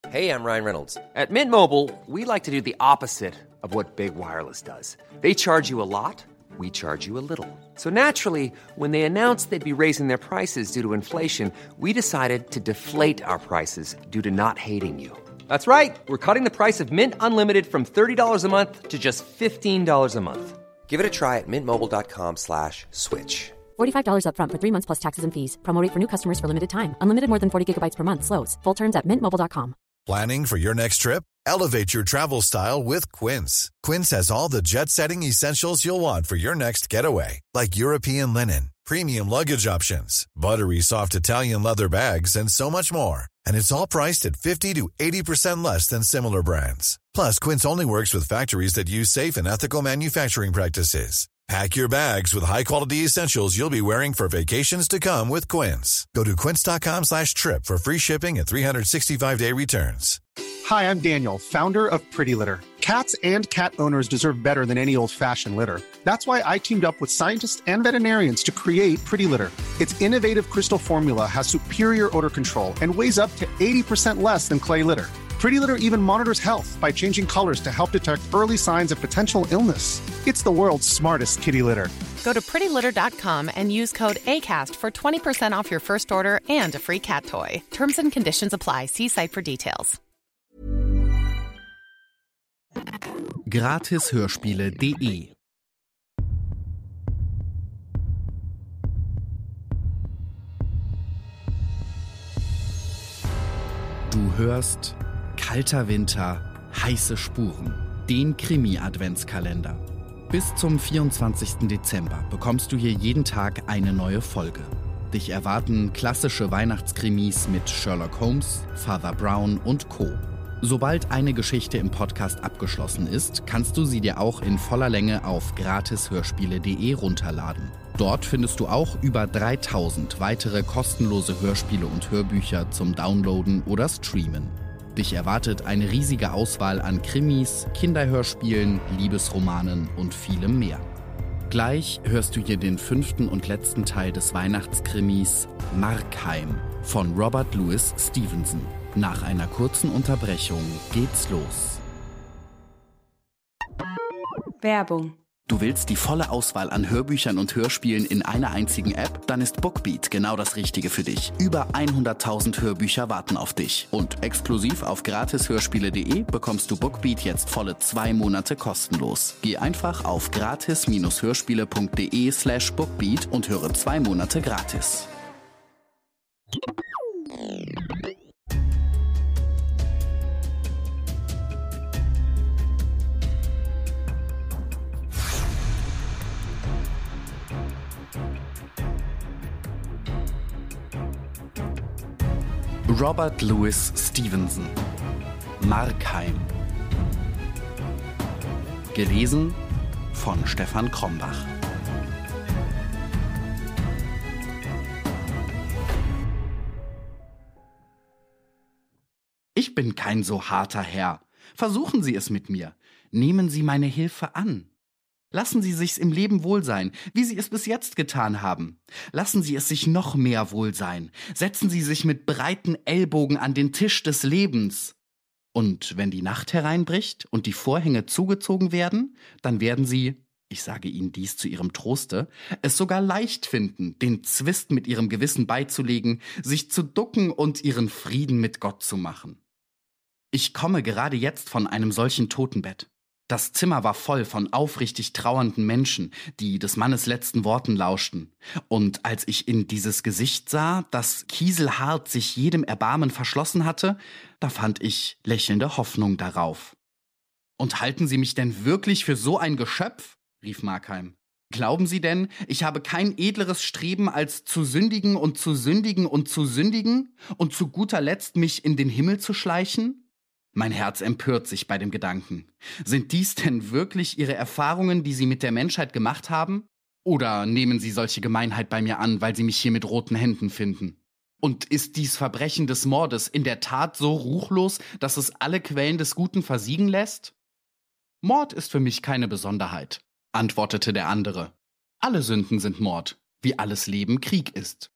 Hey, I'm Ryan Reynolds. At Mint Mobile, we like to do the opposite of what Big Wireless does. They charge you a lot, we charge you a little. So naturally, when they announced they'd be raising their prices due to inflation, we decided to deflate our prices due to not hating you. That's right. We're cutting the price of Mint Unlimited from $30 a month to just $15 a month. Give it a try at mintmobile.com/switch. $45 up front for 3 months plus taxes and fees. Promo rate for new customers for limited time. Unlimited more than 40 gigabytes per month. Slows full terms at mintmobile.com. Planning for your next trip? Elevate your travel style with Quince. Quince has all the jet-setting essentials you'll want for your next getaway, like European linen, premium luggage options, buttery soft Italian leather bags, and so much more. And it's all priced at 50 to 80% less than similar brands. Plus, Quince only works with factories that use safe and ethical manufacturing practices. Pack your bags with high-quality essentials you'll be wearing for vacations to come with Quince. Go to quince.com/trip for free shipping and 365-day returns. Hi, I'm Daniel, founder of Pretty Litter. Cats and cat owners deserve better than any old-fashioned litter. That's why I teamed up with scientists and veterinarians to create Pretty Litter. Its innovative crystal formula has superior odor control and weighs up to 80% less than clay litter. Pretty Litter even monitors health by changing colors to help detect early signs of potential illness. It's the world's smartest kitty litter. Go to prettylitter.com and use code ACAST for 20% off your first order and a free cat toy. Terms and conditions apply. See site for details. Gratishörspiele.de. Du hörst Kalter Winter, heiße Spuren, den Krimi-Adventskalender. Bis zum 24. Dezember bekommst du hier jeden Tag eine neue Folge. Dich erwarten klassische Weihnachtskrimis mit Sherlock Holmes, Father Brown und Co. Sobald eine Geschichte im Podcast abgeschlossen ist, kannst du sie dir auch in voller Länge auf gratishörspiele.de runterladen. Dort findest du auch über 3000 weitere kostenlose Hörspiele und Hörbücher zum Downloaden oder Streamen. Dich erwartet eine riesige Auswahl an Krimis, Kinderhörspielen, Liebesromanen und vielem mehr. Gleich hörst du hier den 5. und letzten Teil des Weihnachtskrimis Markheim von Robert Louis Stevenson. Nach einer kurzen Unterbrechung geht's los. Werbung. Du willst die volle Auswahl an Hörbüchern und Hörspielen in einer einzigen App? Dann ist Bookbeat genau das Richtige für dich. Über 100.000 Hörbücher warten auf dich. Und exklusiv auf gratishörspiele.de bekommst du Bookbeat jetzt volle 2 Monate kostenlos. Geh einfach auf gratis-hörspiele.de/bookbeat und höre 2 Monate gratis. Robert Louis Stevenson. Markheim. Gelesen von Stefan Krombach. Ich bin kein so harter Herr. Versuchen Sie es mit mir. Nehmen Sie meine Hilfe an. Lassen Sie sich's im Leben wohl sein, wie Sie es bis jetzt getan haben. Lassen Sie es sich noch mehr wohl sein. Setzen Sie sich mit breiten Ellbogen an den Tisch des Lebens. Und wenn die Nacht hereinbricht und die Vorhänge zugezogen werden, dann werden Sie, ich sage Ihnen dies zu Ihrem Troste, es sogar leicht finden, den Zwist mit Ihrem Gewissen beizulegen, sich zu ducken und Ihren Frieden mit Gott zu machen. Ich komme gerade jetzt von einem solchen Totenbett. Das Zimmer war voll von aufrichtig trauernden Menschen, die des Mannes letzten Worten lauschten. Und als ich in dieses Gesicht sah, das kieselhart sich jedem Erbarmen verschlossen hatte, da fand ich lächelnde Hoffnung darauf. »Und halten Sie mich denn wirklich für so ein Geschöpf?« rief Markheim. »Glauben Sie denn, ich habe kein edleres Streben, als zu sündigen und zu sündigen und zu sündigen und zu guter Letzt mich in den Himmel zu schleichen?« Mein Herz empört sich bei dem Gedanken. Sind dies denn wirklich Ihre Erfahrungen, die Sie mit der Menschheit gemacht haben? Oder nehmen Sie solche Gemeinheit bei mir an, weil Sie mich hier mit roten Händen finden? Und ist dies Verbrechen des Mordes in der Tat so ruchlos, dass es alle Quellen des Guten versiegen lässt? Mord ist für mich keine Besonderheit, antwortete der andere. Alle Sünden sind Mord, wie alles Leben Krieg ist.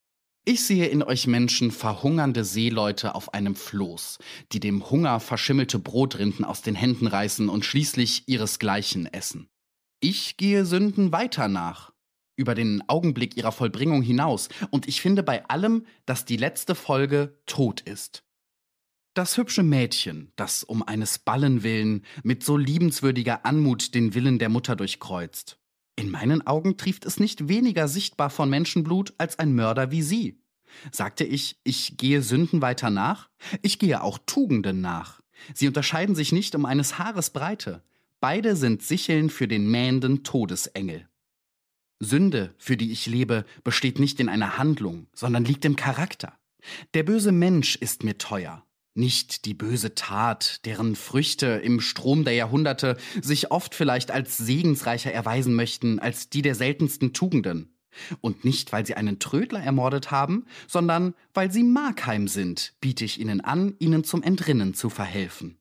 Ich sehe in euch Menschen verhungernde Seeleute auf einem Floß, die dem Hunger verschimmelte Brotrinden aus den Händen reißen und schließlich ihresgleichen essen. Ich gehe Sünden weiter nach, über den Augenblick ihrer Vollbringung hinaus, und ich finde bei allem, dass die letzte Folge Tod ist. Das hübsche Mädchen, das um eines Ballen willen mit so liebenswürdiger Anmut den Willen der Mutter durchkreuzt. In meinen Augen trieft es nicht weniger sichtbar von Menschenblut als ein Mörder wie Sie. Sagte ich gehe Sünden weiter nach? Ich gehe auch Tugenden nach. Sie unterscheiden sich nicht um eines Haares Breite. Beide sind Sicheln für den mähenden Todesengel. Sünde, für die ich lebe, besteht nicht in einer Handlung, sondern liegt im Charakter. Der böse Mensch ist mir teuer. Nicht die böse Tat, deren Früchte im Strom der Jahrhunderte sich oft vielleicht als segensreicher erweisen möchten als die der seltensten Tugenden. Und nicht, weil sie einen Trödler ermordet haben, sondern weil sie Markheim sind, biete ich ihnen an, ihnen zum Entrinnen zu verhelfen.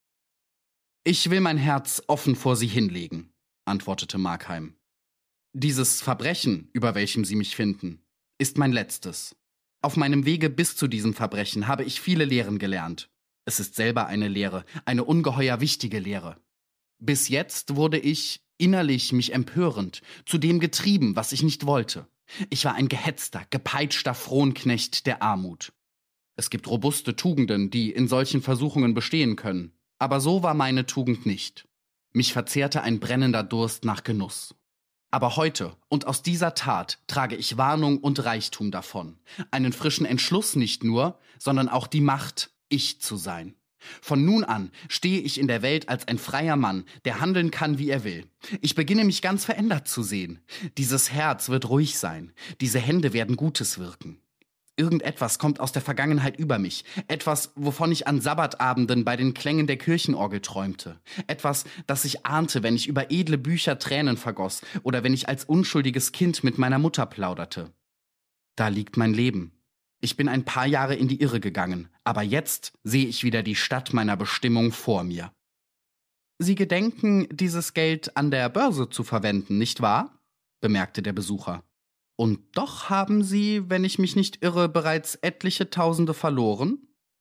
Ich will mein Herz offen vor Sie hinlegen, antwortete Markheim. Dieses Verbrechen, über welchem Sie mich finden, ist mein letztes. Auf meinem Wege bis zu diesem Verbrechen habe ich viele Lehren gelernt. Es ist selber eine Lehre, eine ungeheuer wichtige Lehre. Bis jetzt wurde ich, innerlich mich empörend, zu dem getrieben, was ich nicht wollte. Ich war ein gehetzter, gepeitschter Fronknecht der Armut. Es gibt robuste Tugenden, die in solchen Versuchungen bestehen können. Aber so war meine Tugend nicht. Mich verzehrte ein brennender Durst nach Genuss. Aber heute und aus dieser Tat trage ich Warnung und Reichtum davon. Einen frischen Entschluss nicht nur, sondern auch die Macht, ich zu sein. Von nun an stehe ich in der Welt als ein freier Mann, der handeln kann, wie er will. Ich beginne mich ganz verändert zu sehen. Dieses Herz wird ruhig sein. Diese Hände werden Gutes wirken. Irgendetwas kommt aus der Vergangenheit über mich. Etwas, wovon ich an Sabbatabenden bei den Klängen der Kirchenorgel träumte. Etwas, das ich ahnte, wenn ich über edle Bücher Tränen vergoss oder wenn ich als unschuldiges Kind mit meiner Mutter plauderte. Da liegt mein Leben. Ich bin ein paar Jahre in die Irre gegangen, aber jetzt sehe ich wieder die Stadt meiner Bestimmung vor mir. Sie gedenken, dieses Geld an der Börse zu verwenden, nicht wahr? Bemerkte der Besucher. Und doch haben Sie, wenn ich mich nicht irre, bereits etliche Tausende verloren?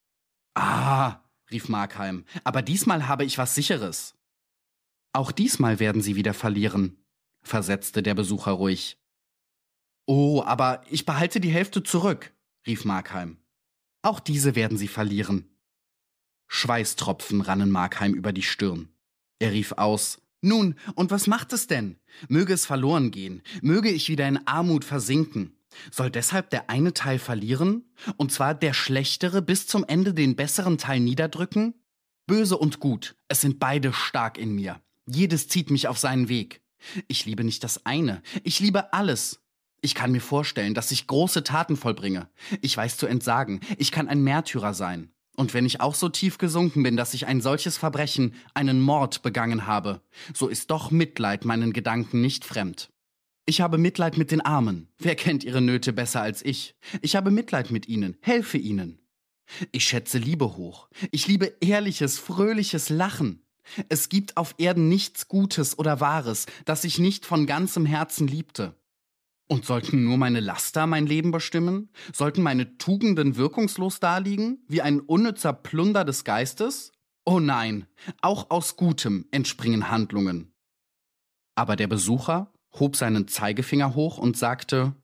Ah, rief Markheim, aber diesmal habe ich was Sicheres. Auch diesmal werden Sie wieder verlieren, versetzte der Besucher ruhig. Oh, aber ich behalte die Hälfte zurück, rief Markheim. Auch diese werden Sie verlieren. Schweißtropfen rannen Markheim über die Stirn. Er rief aus: Nun, und was macht es denn? Möge es verloren gehen, möge ich wieder in Armut versinken. Soll deshalb der eine Teil verlieren, und zwar der schlechtere bis zum Ende den besseren Teil niederdrücken? Böse und Gut, es sind beide stark in mir. Jedes zieht mich auf seinen Weg. Ich liebe nicht das eine, ich liebe alles. Ich kann mir vorstellen, dass ich große Taten vollbringe. Ich weiß zu entsagen, ich kann ein Märtyrer sein. Und wenn ich auch so tief gesunken bin, dass ich ein solches Verbrechen, einen Mord begangen habe, so ist doch Mitleid meinen Gedanken nicht fremd. Ich habe Mitleid mit den Armen. Wer kennt ihre Nöte besser als ich? Ich habe Mitleid mit ihnen, helfe ihnen. Ich schätze Liebe hoch. Ich liebe ehrliches, fröhliches Lachen. Es gibt auf Erden nichts Gutes oder Wahres, das ich nicht von ganzem Herzen liebte. Und sollten nur meine Laster mein Leben bestimmen? Sollten meine Tugenden wirkungslos daliegen, wie ein unnützer Plunder des Geistes? Oh nein, auch aus Gutem entspringen Handlungen. Aber der Besucher hob seinen Zeigefinger hoch und sagte: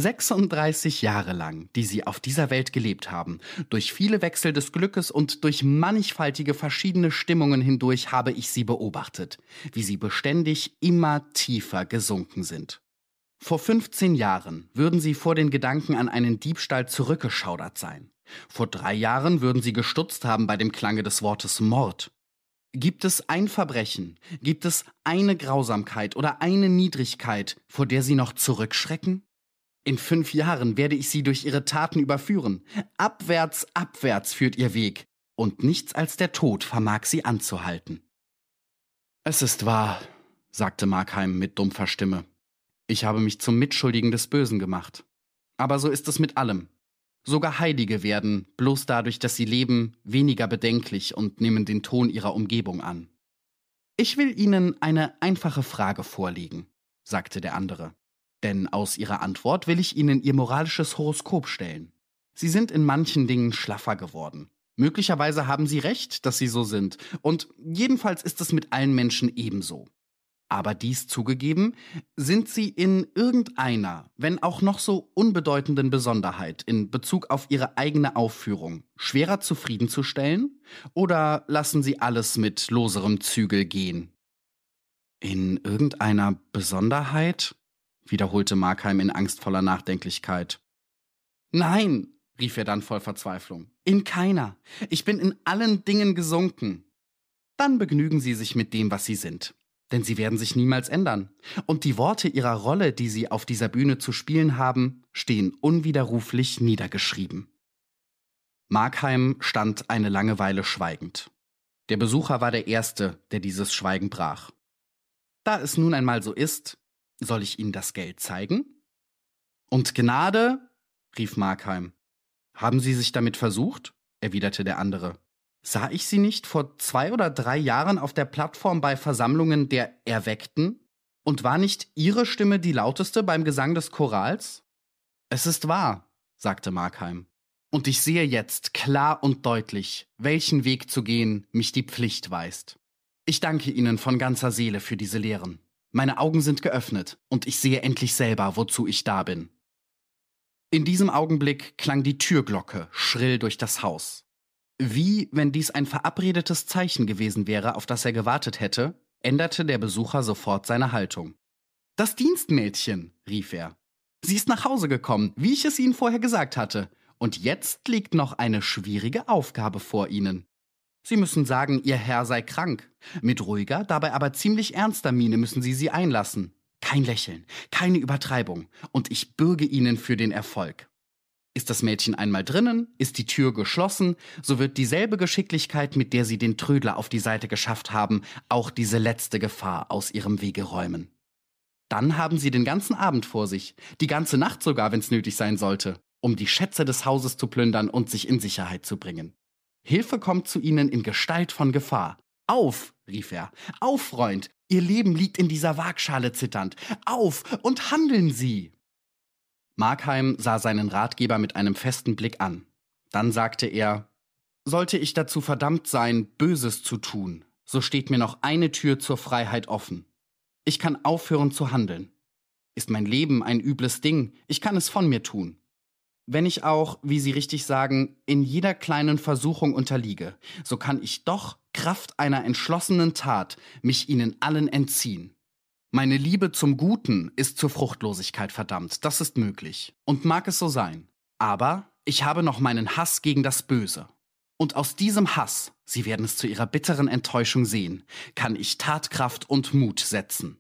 36 Jahre lang, die Sie auf dieser Welt gelebt haben, durch viele Wechsel des Glückes und durch mannigfaltige verschiedene Stimmungen hindurch habe ich Sie beobachtet, wie Sie beständig immer tiefer gesunken sind. Vor 15 Jahren würden Sie vor den Gedanken an einen Diebstahl zurückgeschaudert sein. Vor 3 Jahren würden Sie gestutzt haben bei dem Klange des Wortes Mord. Gibt es ein Verbrechen, gibt es eine Grausamkeit oder eine Niedrigkeit, vor der Sie noch zurückschrecken? In 5 Jahren werde ich Sie durch Ihre Taten überführen. Abwärts, abwärts führt Ihr Weg, und nichts als der Tod vermag Sie anzuhalten. Es ist wahr, sagte Markheim mit dumpfer Stimme. Ich habe mich zum Mitschuldigen des Bösen gemacht. Aber so ist es mit allem. Sogar Heilige werden, bloß dadurch, dass sie leben, weniger bedenklich und nehmen den Ton ihrer Umgebung an. Ich will Ihnen eine einfache Frage vorlegen, sagte der andere. Denn aus Ihrer Antwort will ich Ihnen Ihr moralisches Horoskop stellen. Sie sind in manchen Dingen schlaffer geworden. Möglicherweise haben Sie recht, dass Sie so sind. Und jedenfalls ist es mit allen Menschen ebenso. Aber dies zugegeben, sind Sie in irgendeiner, wenn auch noch so unbedeutenden Besonderheit in Bezug auf Ihre eigene Aufführung schwerer zufriedenzustellen? Oder lassen Sie alles mit loserem Zügel gehen? In irgendeiner Besonderheit? Wiederholte Markheim in angstvoller Nachdenklichkeit. Nein, rief er dann voll Verzweiflung. In keiner. Ich bin in allen Dingen gesunken. Dann begnügen Sie sich mit dem, was Sie sind. Denn Sie werden sich niemals ändern. Und die Worte Ihrer Rolle, die Sie auf dieser Bühne zu spielen haben, stehen unwiderruflich niedergeschrieben. Markheim stand eine lange Weile schweigend. Der Besucher war der Erste, der dieses Schweigen brach. Da es nun einmal so ist, soll ich Ihnen das Geld zeigen? Und Gnade? Rief Markheim. Haben Sie sich damit versucht? Erwiderte der andere. Sah ich Sie nicht vor 2 oder 3 Jahren auf der Plattform bei Versammlungen der Erweckten? Und war nicht Ihre Stimme die lauteste beim Gesang des Chorals? Es ist wahr, sagte Markheim. Und ich sehe jetzt klar und deutlich, welchen Weg zu gehen mich die Pflicht weist. Ich danke Ihnen von ganzer Seele für diese Lehren. Meine Augen sind geöffnet und ich sehe endlich selber, wozu ich da bin. In diesem Augenblick klang die Türglocke schrill durch das Haus. Wie, wenn dies ein verabredetes Zeichen gewesen wäre, auf das er gewartet hätte, änderte der Besucher sofort seine Haltung. »Das Dienstmädchen«, rief er. »Sie ist nach Hause gekommen, wie ich es Ihnen vorher gesagt hatte. Und jetzt liegt noch eine schwierige Aufgabe vor Ihnen. Sie müssen sagen, Ihr Herr sei krank. Mit ruhiger, dabei aber ziemlich ernster Miene müssen Sie einlassen. Kein Lächeln, keine Übertreibung, und ich bürge Ihnen für den Erfolg. Ist das Mädchen einmal drinnen, ist die Tür geschlossen, so wird dieselbe Geschicklichkeit, mit der Sie den Trödler auf die Seite geschafft haben, auch diese letzte Gefahr aus Ihrem Wege räumen. Dann haben Sie den ganzen Abend vor sich, die ganze Nacht sogar, wenn es nötig sein sollte, um die Schätze des Hauses zu plündern und sich in Sicherheit zu bringen. Hilfe kommt zu Ihnen in Gestalt von Gefahr. Auf, rief er, auf, Freund, Ihr Leben liegt in dieser Waagschale zitternd. Auf und handeln Sie! Markheim sah seinen Ratgeber mit einem festen Blick an. Dann sagte er, sollte ich dazu verdammt sein, Böses zu tun, so steht mir noch eine Tür zur Freiheit offen. Ich kann aufhören zu handeln. Ist mein Leben ein übles Ding, ich kann es von mir tun. Wenn ich auch, wie Sie richtig sagen, in jeder kleinen Versuchung unterliege, so kann ich doch, Kraft einer entschlossenen Tat, mich ihnen allen entziehen. Meine Liebe zum Guten ist zur Fruchtlosigkeit verdammt, das ist möglich. Und mag es so sein. Aber ich habe noch meinen Hass gegen das Böse. Und aus diesem Hass, Sie werden es zu Ihrer bitteren Enttäuschung sehen, kann ich Tatkraft und Mut setzen.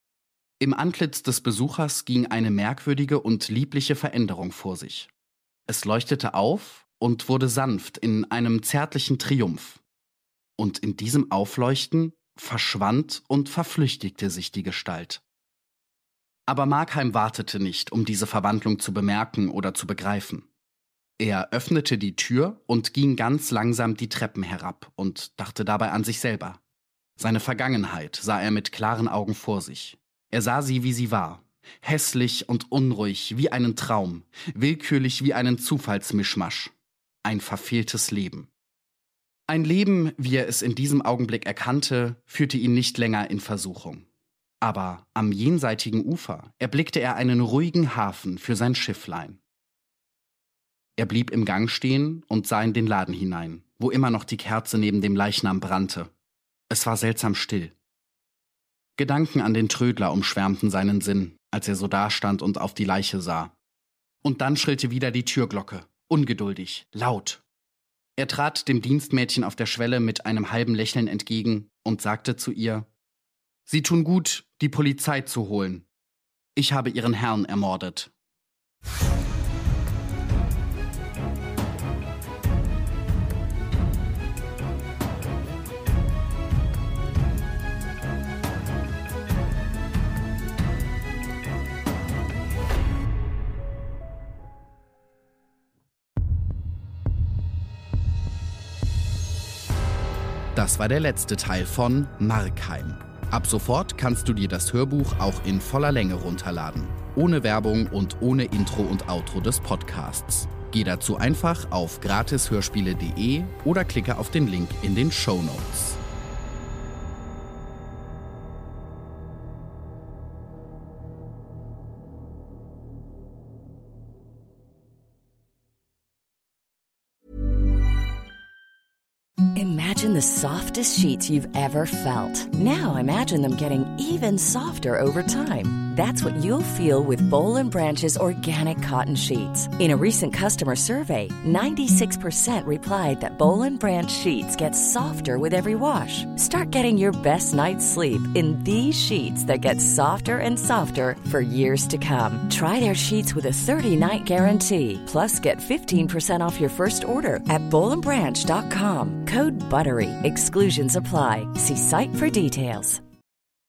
Im Antlitz des Besuchers ging eine merkwürdige und liebliche Veränderung vor sich. Es leuchtete auf und wurde sanft in einem zärtlichen Triumph. Und in diesem Aufleuchten verschwand und verflüchtigte sich die Gestalt. Aber Markheim wartete nicht, um diese Verwandlung zu bemerken oder zu begreifen. Er öffnete die Tür und ging ganz langsam die Treppen herab und dachte dabei an sich selber. Seine Vergangenheit sah er mit klaren Augen vor sich. Er sah sie, wie sie war, hässlich und unruhig wie einen Traum, willkürlich wie einen Zufallsmischmasch. Ein verfehltes Leben. Ein Leben, wie er es in diesem Augenblick erkannte, führte ihn nicht länger in Versuchung. Aber am jenseitigen Ufer erblickte er einen ruhigen Hafen für sein Schifflein. Er blieb im Gang stehen und sah in den Laden hinein, wo immer noch die Kerze neben dem Leichnam brannte. Es war seltsam still. Gedanken an den Trödler umschwärmten seinen Sinn, als er so dastand und auf die Leiche sah. Und dann schrillte wieder die Türglocke, ungeduldig, laut. Er trat dem Dienstmädchen auf der Schwelle mit einem halben Lächeln entgegen und sagte zu ihr, »Sie tun gut, die Polizei zu holen. Ich habe Ihren Herrn ermordet.« Das war der letzte Teil von Markheim. Ab sofort kannst du dir das Hörbuch auch in voller Länge runterladen. Ohne Werbung und ohne Intro und Outro des Podcasts. Geh dazu einfach auf gratishörspiele.de oder klicke auf den Link in den Shownotes. Imagine the softest sheets you've ever felt. Now imagine them getting even softer over time. That's what you'll feel with Boll & Branch's organic cotton sheets. In a recent customer survey, 96% replied that Boll & Branch sheets get softer with every wash. Start getting your best night's sleep in these sheets that get softer and softer for years to come. Try their sheets with a 30-night guarantee. Plus, get 15% off your first order at bollandbranch.com. Code BUTTERY. Exclusions apply. See site for details.